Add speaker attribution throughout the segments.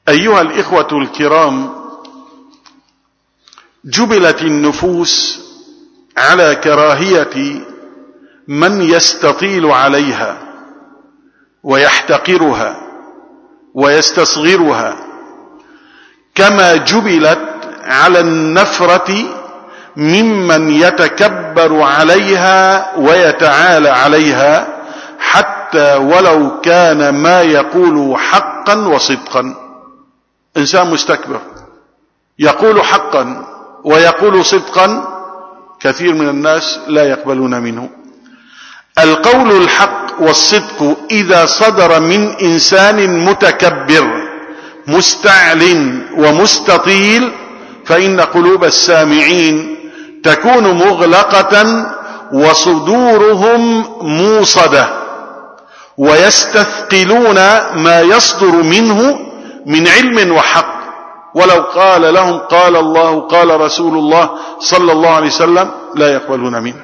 Speaker 1: أيها الإخوة الكرام، جبلت النفوس على كراهية من يستطيل عليها ويحتقرها ويستصغرها، كما جبلت على النفرة ممن يتكبر عليها ويتعالى عليها، حتى ولو كان ما يقول حقا وصدقا. إنسان مستكبر يقول حقا ويقول صدقا، كثير من الناس لا يقبلون منه. القول الحق والصدق إذا صدر من إنسان متكبر مستعل ومستطيل، فإن قلوب السامعين تكون مغلقة وصدورهم موصدة، ويستثقلون ما يصدر منه من علم وحق، ولو قال لهم قال الله قال رسول الله صلى الله عليه وسلم لا يقبلون منه.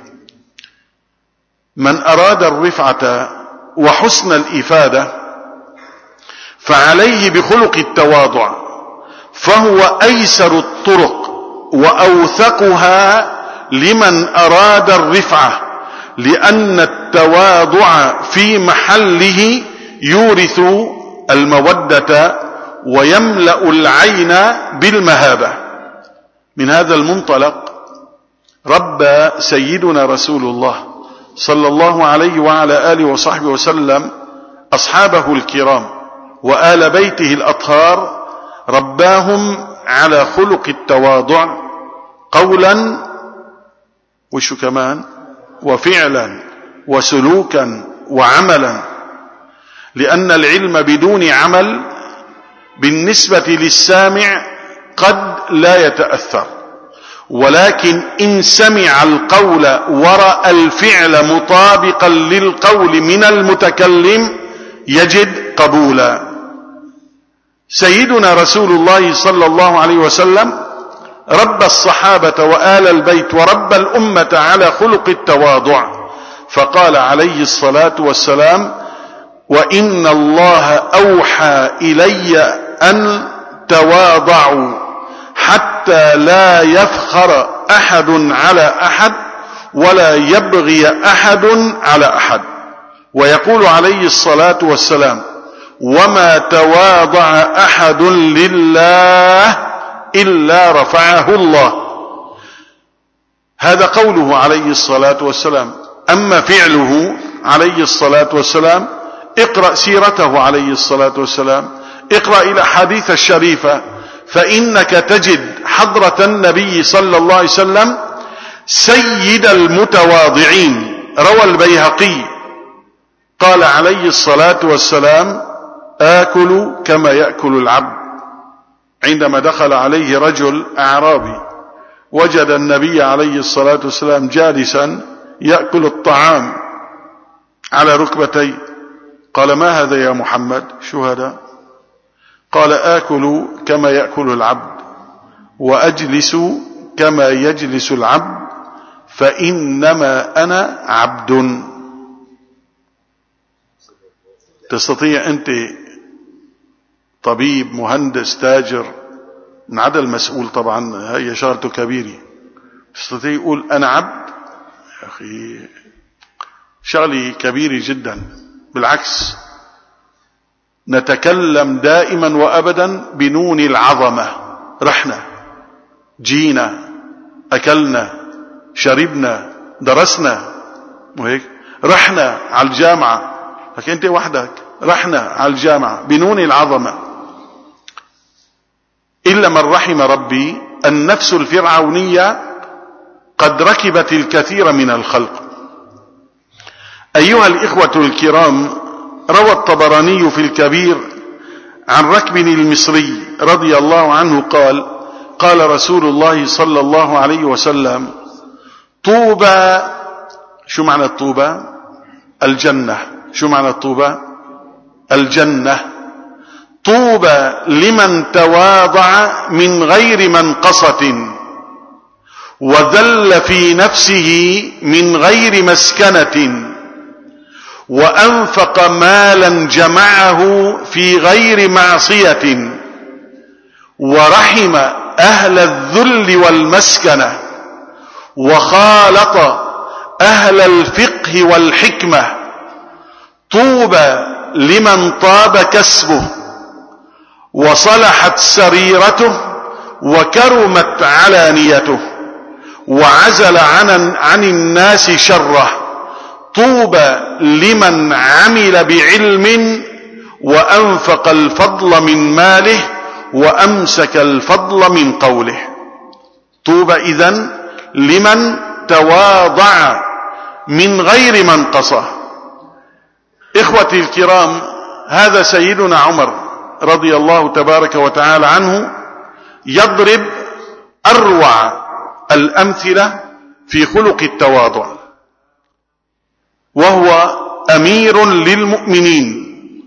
Speaker 1: من أراد الرفعة وحسن الإفادة فعليه بخلق التواضع، فهو أيسر الطرق وأوثقها لمن أراد الرفعة، لأن التواضع في محله يورث المودة ويملأ العين بالمهابة. من هذا المنطلق ربى سيدنا رسول الله صلى الله عليه وعلى آله وصحبه وسلم أصحابه الكرام وآل بيته الأطهار، رباهم على خلق التواضع قولا وشو كمان وفعلا وسلوكا وعملا، لأن العلم بدون عمل بالنسبة للسامع قد لا يتأثر، ولكن إن سمع القول ورأى الفعل مطابقا للقول من المتكلم يجد قبولا. سيدنا رسول الله صلى الله عليه وسلم ربى الصحابة وآل البيت وربى الأمة على خلق التواضع، فقال عليه الصلاة والسلام: وإن الله أوحى إلي أن تواضعوا حتى لا يفخر أحد على أحد ولا يبغي أحد على أحد. ويقول عليه الصلاة والسلام: وما تواضع أحد لله إلا رفعه الله. هذا قوله عليه الصلاة والسلام. أما فعله عليه الصلاة والسلام، اقرأ سيرته عليه الصلاة والسلام، اقرأ الأحاديث الشريفة، فإنك تجد حضرة النبي صلى الله عليه وسلم سيد المتواضعين. روى البيهقي قال عليه الصلاة والسلام: آكل كما يأكل العبد. عندما دخل عليه رجل أعرابي وجد النبي عليه الصلاة والسلام جالسا يأكل الطعام على ركبتيه، قال: ما هذا يا محمد؟ شو هذا؟ قال: آكل كما يأكل العبد وأجلس كما يجلس العبد، فإنما أنا عبد. تستطيع أنت طبيب مهندس تاجر من عدا المسؤول طبعا، هي شغلته كبيرة، تستطيع يقول أنا عبد؟ يا أخي شغلة كبيرة جدا. بالعكس، نتكلم دائما وأبدا بنون العظمة. رحنا، جينا، أكلنا، شربنا، درسنا، وهيك رحنا على الجامعة، لكن أنت وحدك رحنا على الجامعة بنون العظمة. إلا من رحم ربي، النفس الفرعونية قد ركبت الكثير من الخلق. أيها الإخوة الكرام، روى الطبراني في الكبير عن ركب المصري رضي الله عنه قال: قال رسول الله صلى الله عليه وسلم: طوبى. شو معنى الطوبى؟ الجنة. شو معنى الطوبى؟ الجنة. طوبى لمن تواضع من غير منقصة وذل في نفسه من غير مسكنة وأنفق مالا جمعه في غير معصية ورحم أهل الذل والمسكنة، وخالط أهل الفقه والحكمة. طوبى لمن طاب كسبه وصلحت سريرته وكرمت علانيته وعزل عن الناس شره. طوبى لمن عمل بعلم وأنفق الفضل من ماله وأمسك الفضل من قوله. طوبى إذن لمن تواضع من غير منقصة. إخوتي الكرام، هذا سيدنا عمر رضي الله تبارك وتعالى عنه يضرب أروع الأمثلة في خلق التواضع، وهو أمير للمؤمنين.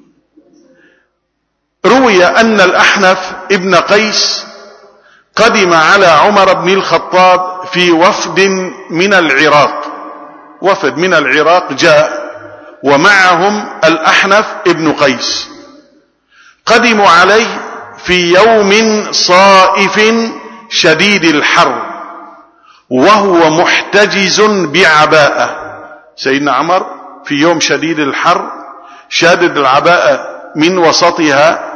Speaker 1: روي أن الأحنف ابن قيس قدم على عمر بن الخطاب في وفد من العراق. وفد من العراق جاء ومعهم الأحنف ابن قيس. قدموا عليه في يوم صائف شديد الحر وهو محتجز بعباءة. سيدنا عمر في يوم شديد الحر شادد العباءة من وسطها،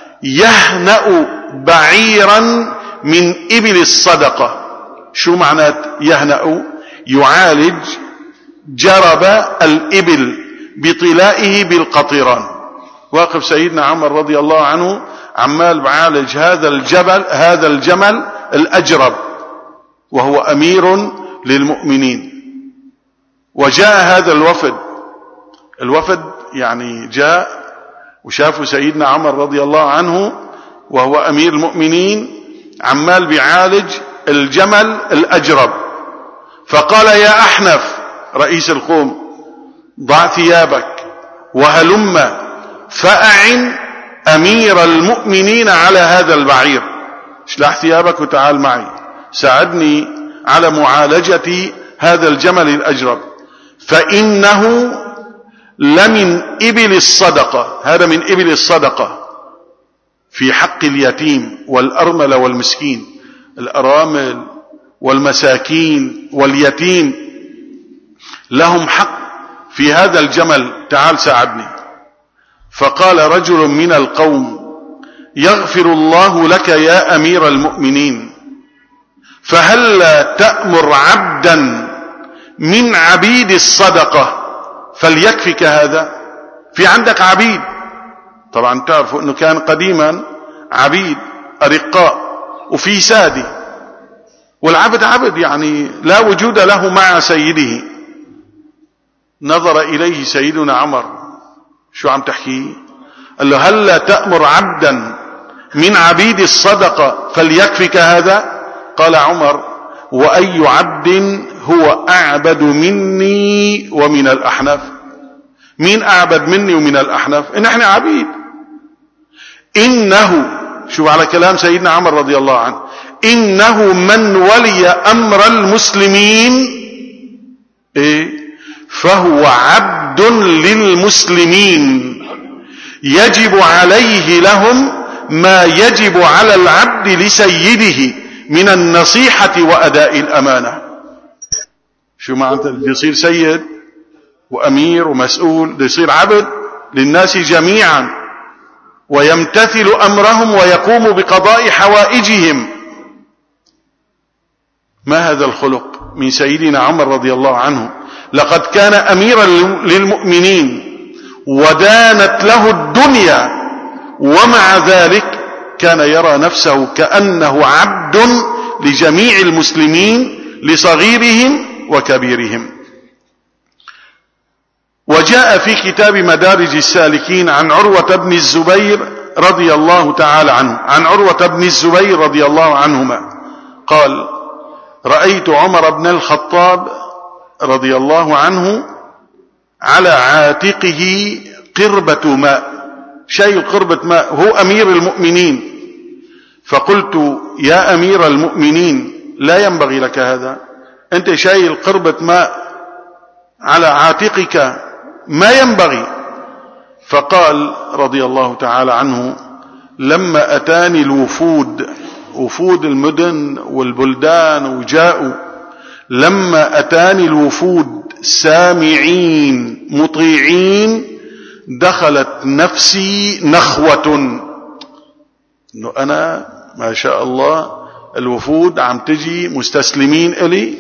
Speaker 1: يهنأ بعيرا من إبل الصدقة. شو معنى يهنأ؟ يعالج جرب الإبل بطلائه بالقطران. واقف سيدنا عمر رضي الله عنه عمال بعالج هذا الجمل الأجرب، وهو أمير للمؤمنين. وجاء هذا الوفد يعني جاء وشافوا سيدنا عمر رضي الله عنه وهو أمير المؤمنين عمال بيعالج الجمل الأجرب. فقال: يا أحنف رئيس القوم، ضع ثيابك وهلم فأعن أمير المؤمنين على هذا البعير. اشلح ثيابك وتعال معي، ساعدني على معالجة هذا الجمل الأجرب، فإنه لمن إبل الصدقة. هذا من إبل الصدقة في حق اليتيم والأرملة والمسكين. الأرامل والمساكين واليتيم لهم حق في هذا الجمل، تعال ساعدني. فقال رجل من القوم: يغفر الله لك يا أمير المؤمنين، فهل تأمر عبدا من عبيد الصدقة فليكفك هذا؟ في عندك عبيد، طبعا تعرفوا أنه كان قديما عبيد أرقاء وفي سادي، والعبد عبد يعني لا وجود له مع سيده. نظر إليه سيدنا عمر: شو عم تحكي؟ قال له: هل تأمر عبدا من عبيد الصدقة فليكفك هذا؟ قال عمر: وأي عبد هو أعبد مني ومن الأحنف؟ مين أعبد مني ومن الأحنف؟ إن احنا عبيد. إنه، شو على كلام سيدنا عمر رضي الله عنه، إنه من ولي أمر المسلمين فهو عبد للمسلمين، يجب عليه لهم ما يجب على العبد لسيده من النصيحة وأداء الأمانة. شو معنى بده يصير سيد وأمير ومسؤول؟ بده يصير عبد للناس جميعا ويمتثل أمرهم ويقوم بقضاء حوائجهم. ما هذا الخلق من سيدنا عمر رضي الله عنه؟ لقد كان أميرا للمؤمنين ودانت له الدنيا، ومع ذلك كان يرى نفسه كأنه عبد لجميع المسلمين، لصغيرهم وكبيرهم. وجاء في كتاب مدارج السالكين عن عروة بن الزبير رضي الله تعالى عنه، عن عروة بن الزبير رضي الله عنهما قال: رأيت عمر بن الخطاب رضي الله عنه على عاتقه قربة ماء، شايل قربة ماء، هو أمير المؤمنين. فقلت: يا أمير المؤمنين، لا ينبغي لك هذا، أنت شايل قربة ماء على عاتقك، ما ينبغي. فقال رضي الله تعالى عنه: لما أتاني الوفود وفود المدن والبلدان وجاءوا. لما أتاني الوفود سامعين مطيعين دخلت نفسي نخوة، إنه أنا ما شاء الله الوفود عم تجي مستسلمين إلي،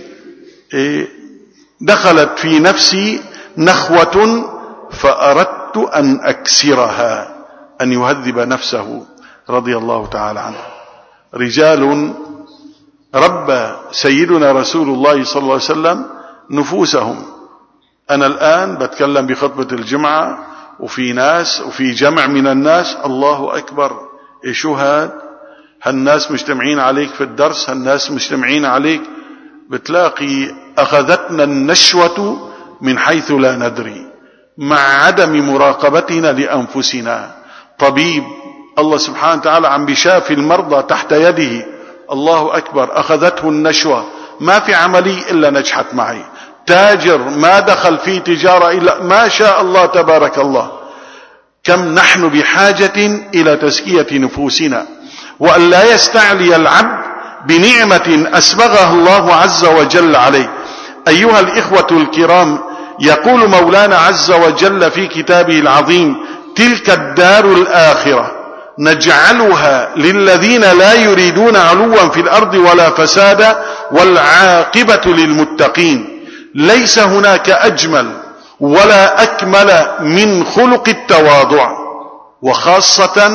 Speaker 1: دخلت في نفسي نخوة فأردت أن أكسرها، أن يهذب نفسه رضي الله تعالى عنه. رجال ربى سيدنا رسول الله صلى الله عليه وسلم نفوسهم. أنا الآن بتكلم بخطبة الجمعة وفي ناس وفي جمع من الناس، الله أكبر، شو هالناس مجتمعين عليك في الدرس، هالناس مجتمعين عليك، بتلاقي أخذتنا النشوة من حيث لا ندري، مع عدم مراقبتنا لأنفسنا. طبيب الله سبحانه وتعالى عم بيشافي المرضى تحت يده، الله أكبر، أخذته النشوة، ما في عملية إلا نجحت معي. تاجر ما دخل في تجارة إلا ما شاء الله تبارك الله. كم نحن بحاجة إلى تزكية نفوسنا، وأن لا يستعلي العبد بنعمة أسبغها الله عز وجل عليه. أيها الإخوة الكرام، يقول مولانا عز وجل في كتابه العظيم: تلك الدار الآخرة نجعلها للذين لا يريدون علوا في الأرض ولا فسادا والعاقبة للمتقين. ليس هناك أجمل ولا أكمل من خلق التواضع، وخاصة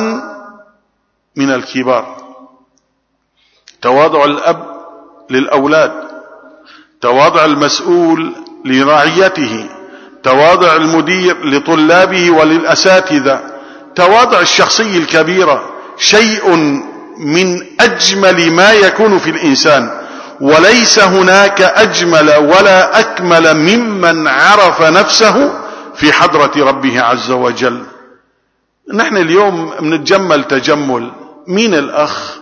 Speaker 1: من الكبار. تواضع الأب للأولاد، تواضع المسؤول لرعيته، تواضع المدير لطلابه وللأساتذة، تواضع الشخصية الكبيرة شيء من أجمل ما يكون في الإنسان. وليس هناك أجمل ولا أكمل ممن عرف نفسه في حضرة ربه عز وجل. نحن اليوم بنتجمل تجمل. مين الأخ؟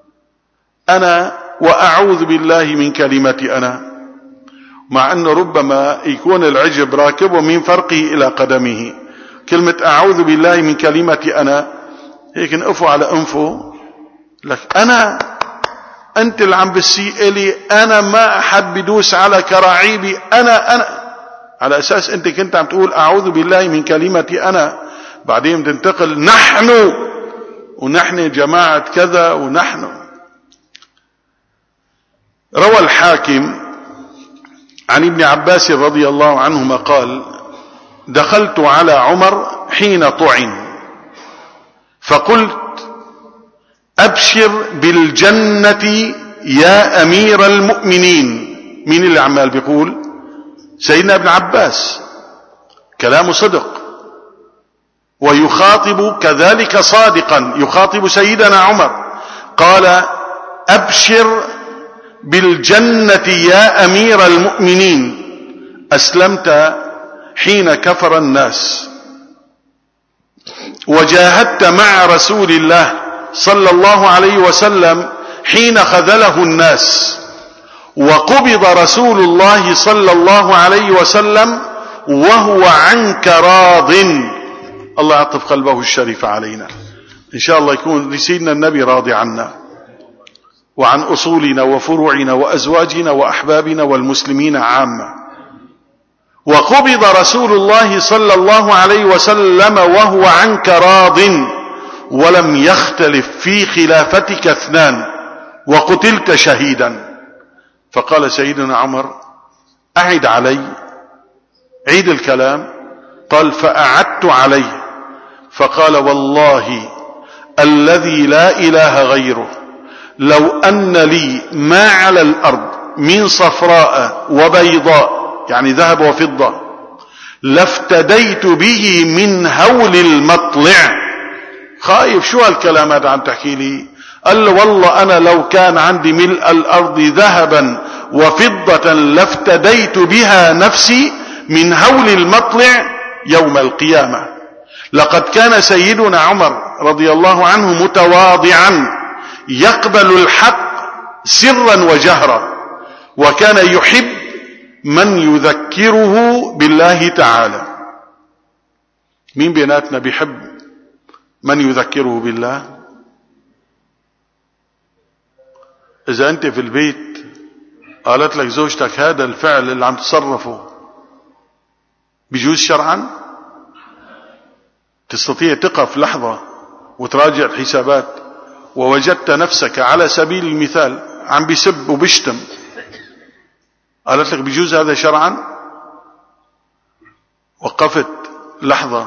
Speaker 1: أنا وأعوذ بالله من كلمة أنا، مع أنه ربما يكون العجب راكبه من فرقه إلى قدمه. كلمة أعوذ بالله من كلمة أنا هيك نقفوا على أنفه لك أنت اللي عم بتسيء لي، أنا ما أحد بدوس على كراعيبي، أنا على أساس أنت كنت عم تقول أعوذ بالله من كلمة أنا، بعدين تنتقل نحن ونحن جماعة كذا ونحن. روى الحاكم عن ابن عباس رضي الله عنهما قال: دخلت على عمر حين طعن فقلت: أبشر بالجنة يا أمير المؤمنين. مين اللي عمال بيقول؟ سيدنا ابن عباس، كلامه صدق، ويخاطب كذلك صادقا، يخاطب سيدنا عمر. قال: أبشر بالجنة يا أمير المؤمنين، أسلمت حين كفر الناس، وجاهدت مع رسول الله صلى الله عليه وسلم حين خذله الناس، وقبض رسول الله صلى الله عليه وسلم وهو عنك راض. الله يعطف قلبه الشريف علينا، إن شاء الله يكون سيدنا النبي راضي عنا وعن أصولنا وفروعنا وأزواجنا وأحبابنا والمسلمين عامة. وقبض رسول الله صلى الله عليه وسلم وهو عنك راض، ولم يختلف في خلافتك اثنان، وقتلت شهيدا. فقال سيدنا عمر: أعد علي، عيد الكلام. قال: فأعدت عليه. فقال: والله الذي لا إله غيره، لو أن لي ما على الأرض من صفراء وبيضاء، يعني ذهب وفضة، لافتديت به من هول المطلع. خايف، شو هالكلام هذا عم تحكي لي؟ قال له: والله أنا لو كان عندي ملء الأرض ذهبا وفضة لافتديت بها نفسي من هول المطلع يوم القيامة. لقد كان سيدنا عمر رضي الله عنه متواضعا، يقبل الحق سرا وجهرا، وكان يحب من يذكره بالله تعالى. مين بيناتنا بيحب من يذكره بالله؟ إذا أنت في البيت قالت لك زوجتك هذا الفعل اللي عم تصرفه بيجوز شرعا؟ تستطيع تقف لحظة وتراجع الحسابات ووجدت نفسك على سبيل المثال عم بيسب وبيشتم، قالت لك بيجوز هذا شرعا؟ وقفت لحظة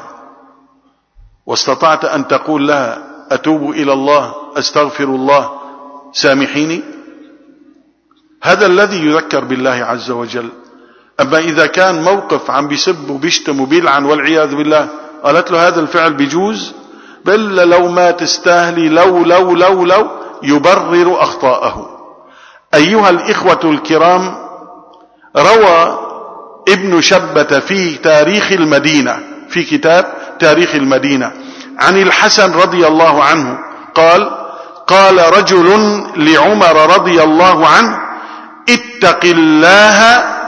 Speaker 1: واستطعت أن تقول لها أتوب إلى الله، أستغفر الله، سامحيني؟ هذا الذي يذكر بالله عز وجل. أما إذا كان موقف عم بيسب وبيشتم وبيلعن والعياذ بالله، قالت له هذا الفعل بيجوز؟ بل لو ما تستاهلي لو يبرر أخطاءه. أيها الإخوة الكرام، روى ابن شبة في تاريخ المدينة، في كتاب تاريخ المدينة، عن الحسن رضي الله عنه قال رجل لعمر رضي الله عنه: اتق الله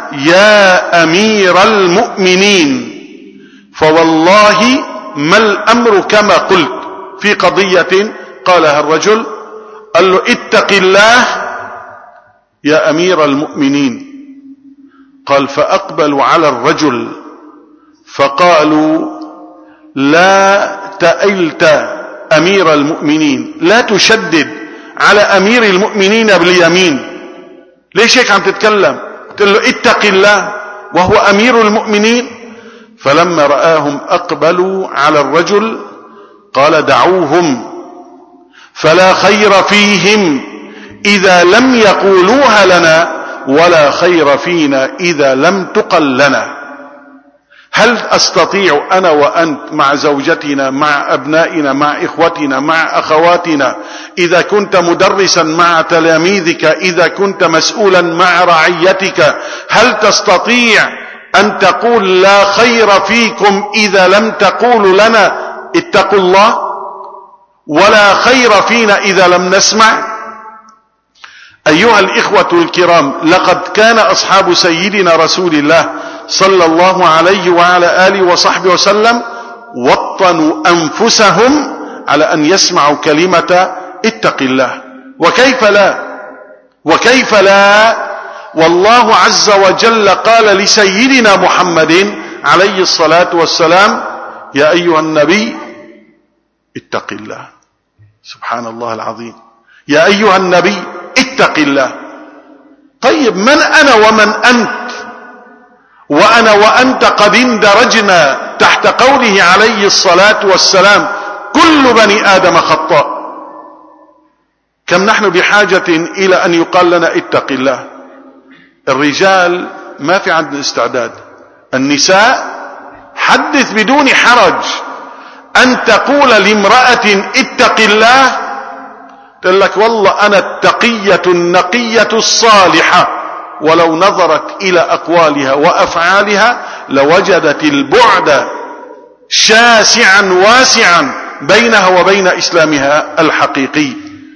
Speaker 1: يا أمير المؤمنين، فوالله ما الأمر كما قلت. في قضية قالها الرجل، قال له اتق الله يا أمير المؤمنين. قال: فأقبلوا على الرجل فقالوا: لا تألت أمير المؤمنين، لا تشدد على أمير المؤمنين باليمين، ليش هيك عم تتكلم؟ قال له اتق الله وهو أمير المؤمنين. فلما رآهم أقبلوا على الرجل قال: دعوهم فلا خير فيهم إذا لم يقولوها لنا، ولا خير فينا إذا لم تقل لنا. هل أستطيع أنا وأنت مع زوجتنا، مع أبنائنا، مع إخوتنا، مع أخواتنا، إذا كنت مدرسا مع تلاميذك، إذا كنت مسؤولا مع رعيتك، هل تستطيع أن تقول لا خير فيكم إذا لم تقولوا لنا اتقوا الله، ولا خير فينا إذا لم نسمع؟ أيها الإخوة الكرام، لقد كان أصحاب سيدنا رسول الله صلى الله عليه وعلى آله وصحبه وسلم وطنوا أنفسهم على أن يسمعوا كلمة اتق الله. وكيف لا والله عز وجل قال لسيدنا محمد عليه الصلاة والسلام: يا أيها النبي اتق الله. سبحان الله العظيم، يا أيها النبي اتق الله. طيب، من أنا ومن أنت وأنا وأنت قد اندرجنا تحت قوله عليه الصلاة والسلام: كل بني آدم خطاء. كم نحن بحاجة إلى أن يقال لنا اتق الله. الرجال ما في عندنا استعداد، النساء حدث بدون حرج. أن تقول لامرأة اتق الله، تقول لك والله أنا التقية النقية الصالحة، ولو نظرت إلى أقوالها وأفعالها لوجدت البعد شاسعا واسعا بينها وبين إسلامها الحقيقي.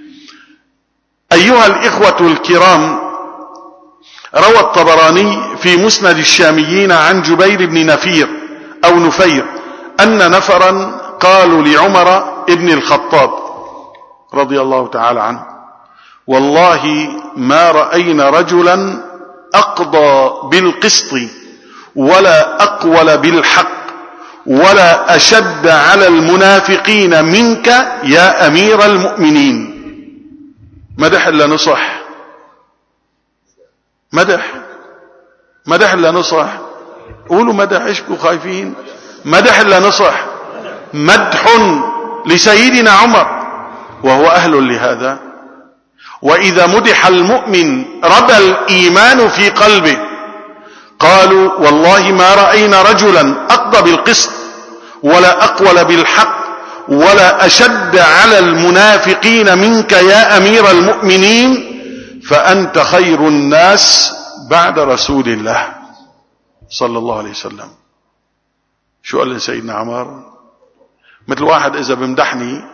Speaker 1: أيها الإخوة الكرام، روى الطبراني في مسند الشاميين عن جبير بن نفير أو نفير أن نفرا قالوا لعمر ابن الخطاب رضي الله تعالى عنه: والله ما رأينا رجلا أقضى بالقسط ولا أقول بالحق ولا أشد على المنافقين منك يا أمير المؤمنين. مدح إلا نصح، مدح إلا نصح. قولوا مدح، اشكوا خايفين. مدح إلا نصح، مدح لسيدنا عمر وهو أهل لهذا. وإذا مدح المؤمن ربى الإيمان في قلبه. قالوا: والله ما رأينا رجلا أقضى بالقسط ولا أقول بالحق ولا أشد على المنافقين منك يا أمير المؤمنين، فأنت خير الناس بعد رسول الله صلى الله عليه وسلم. شو قال سيدنا عمر؟ مثل واحد إذا بمدحني: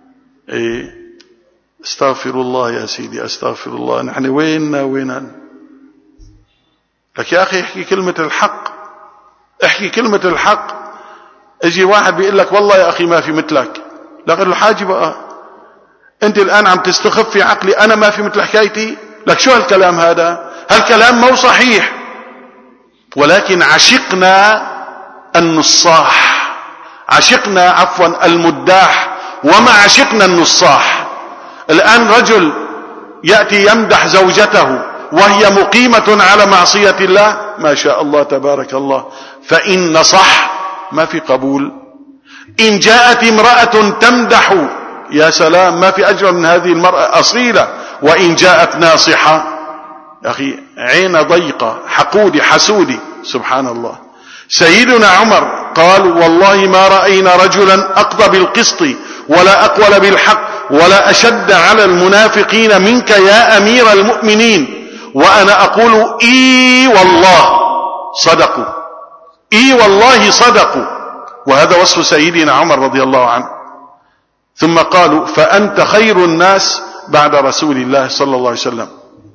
Speaker 1: استغفر الله يا سيدي، استغفر الله، نحن وين لك يا أخي احكي كلمة الحق، احكي كلمة الحق. اجي واحد بيقول لك والله يا أخي ما في مثلك، لا، قل له حاجة بقى، انت الآن عم تستخف في عقلي، أنا ما في مثل حكايتي لك. شو هالكلام هذا؟ هالكلام مو صحيح. ولكن عشقنا النصاح، عشقنا عفوا المداح، وما عشقنا النصاح. الآن رجل يأتي يمدح زوجته وهي مقيمة على معصية الله، ما شاء الله تبارك الله، فإن نصح ما في قبول. إن جاءت امرأة تمدح، يا سلام، ما في أجمل من هذه المرأة، أصيلة. وإن جاءت ناصحة، يا أخي عين ضيقة، حقودي حسودي، سبحان الله. سيدنا عمر قال: والله ما رأينا رجلا أقضى بالقسط ولا أقول بالحق ولا أشد على المنافقين منك يا أمير المؤمنين. وأنا أقول: إي والله صدقوا، إي والله صدقوا. وهذا وصف سيدنا عمر رضي الله عنه. ثم قالوا: فأنت خير الناس بعد رسول الله صلى الله عليه وسلم.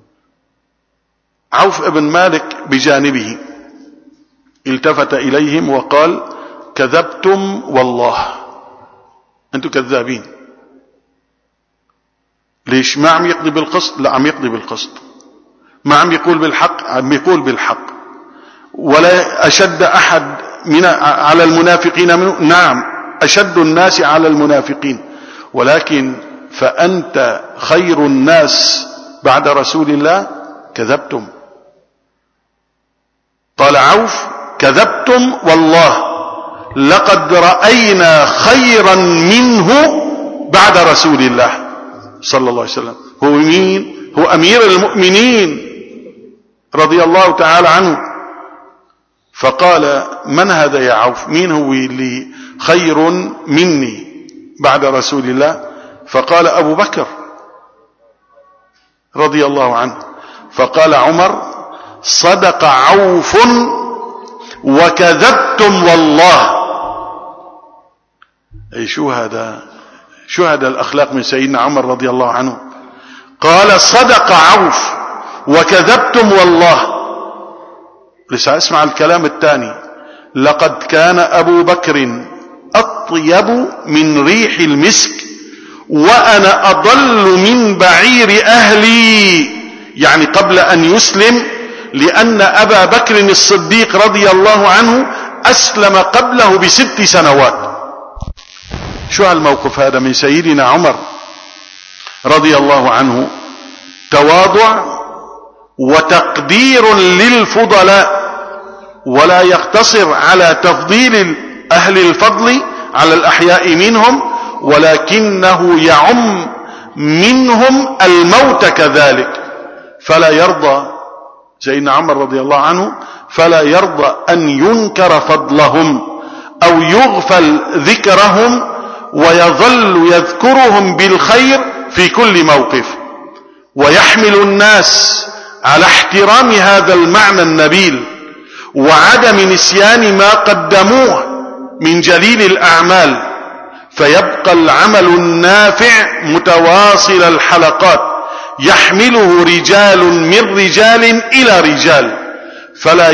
Speaker 1: عوف ابن مالك بجانبه التفت إليهم وقال: كذبتم والله، أنتم كذابين. ليش؟ ما عم يقضي بالقسط؟ لا، عم يقضي بالقسط. ما عم يقول بالحق؟ عم يقول بالحق. ولا أشد أحد على المنافقين منه؟ نعم، أشد الناس على المنافقين. ولكن فأنت خير الناس بعد رسول الله، كذبتم. قال عوف: كذبتم والله، لقد رأينا خيرا منه بعد رسول الله صلى الله عليه وسلم. هو مين؟ هو أمير المؤمنين رضي الله تعالى عنه. فقال: من هذا يا عوف؟ مين هو اللي خير مني بعد رسول الله؟ فقال: أبو بكر رضي الله عنه. فقال عمر: صدق عوف وكذبتم والله. أي شو هذا؟ شو هذا الأخلاق من سيدنا عمر رضي الله عنه؟ قال: صدق عوف وكذبتم والله. لسه اسمع الكلام الثاني: لقد كان أبو بكر أطيب من ريح المسك وأنا أضل من بعير أهلي، يعني قبل أن يسلم، لأن أبا بكر الصديق رضي الله عنه أسلم قبله ب6 سنوات. شو هالموقف هذا من سيدنا عمر رضي الله عنه؟ تواضع وتقدير للفضلاء، ولا يقتصر على تفضيل أهل الفضل على الأحياء منهم، ولكنه يعم منهم الموت كذلك. فلا يرضى سيدنا عمر رضي الله عنه، فلا يرضى أن ينكر فضلهم أو يغفل ذكرهم، ويظل يذكرهم بالخير في كل موقف، ويحمل الناس على احترام هذا المعنى النبيل وعدم نسيان ما قدموه من جليل الأعمال، فيبقى العمل النافع متواصل الحلقات يحمله رجال من رجال إلى رجال، فلا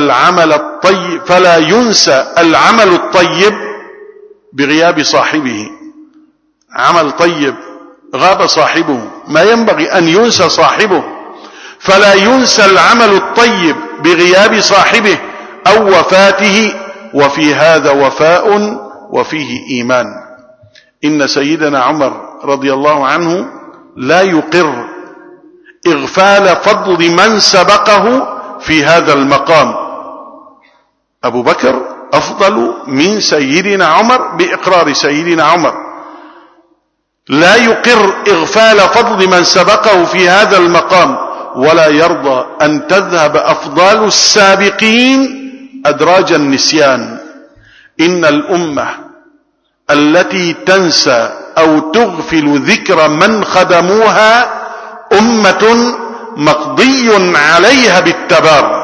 Speaker 1: ينسى العمل الطيب بغياب صاحبه. عمل طيب غاب صاحبه، ما ينبغي أن ينسى صاحبه، فلا ينسى العمل الطيب بغياب صاحبه أو وفاته، وفي هذا وفاء وفيه إيمان. إن سيدنا عمر رضي الله عنه لا يقر إغفال فضل من سبقه في هذا المقام. أبو بكر أفضل من سيدنا عمر بإقرار سيدنا عمر، لا يقر إغفال فضل من سبقه في هذا المقام، ولا يرضى أن تذهب أفضال السابقين أدراج النسيان. إن الأمة التي تنسى أو تغفل ذكر من خدموها أمة مقضي عليها بالتبار.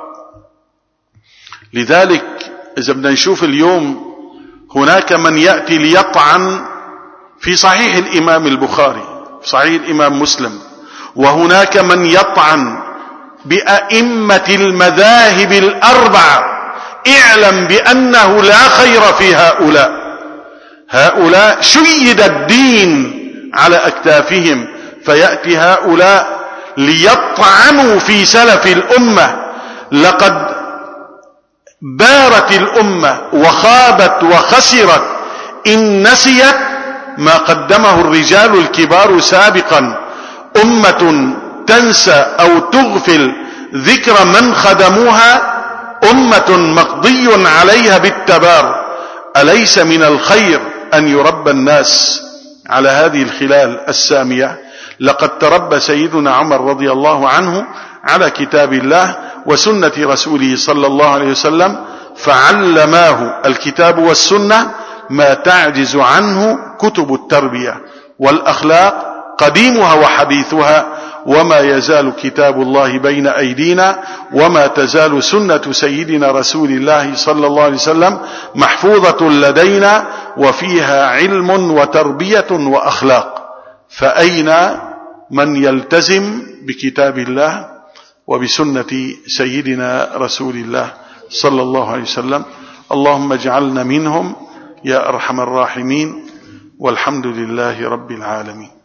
Speaker 1: لذلك إذا بدنا نشوف اليوم هناك من يأتي ليطعن في صحيح الإمام البخاري، في صحيح الإمام مسلم، وهناك من يطعن بأئمة المذاهب الأربعة. اعلم بأنه لا خير في هؤلاء. هؤلاء شيد الدين على أكتافهم، فيأتي هؤلاء ليطعنوا في سلف الأمة. لقد بارت الأمة وخابت وخسرت إن نسيت ما قدمه الرجال الكبار سابقا. أمة تنسى أو تغفل ذكر من خدموها أمة مقضي عليها بالتبار. أليس من الخير أن يربى الناس على هذه الخلال السامية؟ لقد تربى سيدنا عمر رضي الله عنه على كتاب الله وسنة رسوله صلى الله عليه وسلم، فعلماه الكتاب والسنة ما تعجز عنه كتب التربية والأخلاق قديمها وحديثها. وما يزال كتاب الله بين أيدينا، وما تزال سنة سيدنا رسول الله صلى الله عليه وسلم محفوظة لدينا، وفيها علم وتربية وأخلاق. فأين من يلتزم بكتاب الله وبسنة سيدنا رسول الله صلى الله عليه وسلم؟ اللهم اجعلنا منهم يا أرحم الراحمين، والحمد لله رب العالمين.